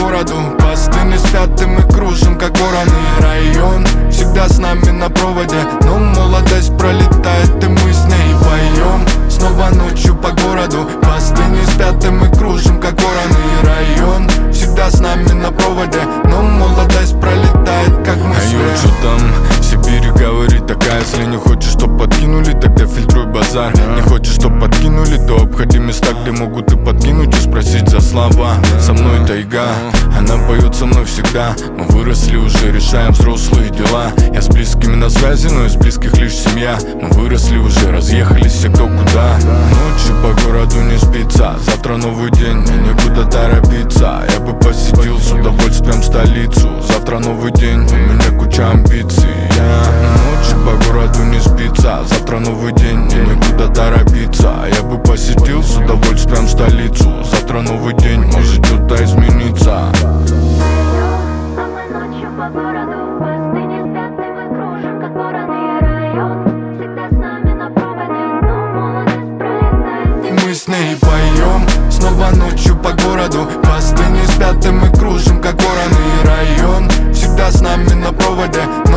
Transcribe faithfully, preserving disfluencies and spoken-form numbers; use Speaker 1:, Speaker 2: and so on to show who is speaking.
Speaker 1: городу. Посты не спят, и мы кружим, как вороны. Район всегда с нами на проводе, но молодость пролетает, и мы с ней поем. Снова ночью по городу. Посты не спят, и мы кружим, как вороны. Район всегда с нами на проводе, но молодость пролетает, как мы с ней.
Speaker 2: А что там? Сибирь говорит такая: если не хочешь, чтоб подкинули, тогда фильтруй базар. Не хочешь, чтоб подкинули, то обходи места, где могут и подкинуть, и спросить за слова. Со мной тайга, она поет со мной всегда. Мы выросли уже, решаем взрослые дела. Я с близкими на связи, но из близких лишь семья. Мы выросли уже, разъехались все кто куда. Ночью по городу не спится, завтра новый день, мне некуда торопиться. Я бы посетил с удовольствием столицу. Завтра новый день, у меня куча амбиций. Ночью по городу не спится, завтра новый день, мне некуда торопиться. Я бы посетил с удовольствием столицу. Завтра новый день, может что-то измениться.
Speaker 3: А мы ночью по городу. Посты не спят, и мы кружим, как вороны. Район всегда с нами на проводе, но молодость пролетает,
Speaker 1: и мы с ней поем. Снова ночью по городу. Посты не спят, и мы кружим, как вороны. Район всегда с нами на проводе,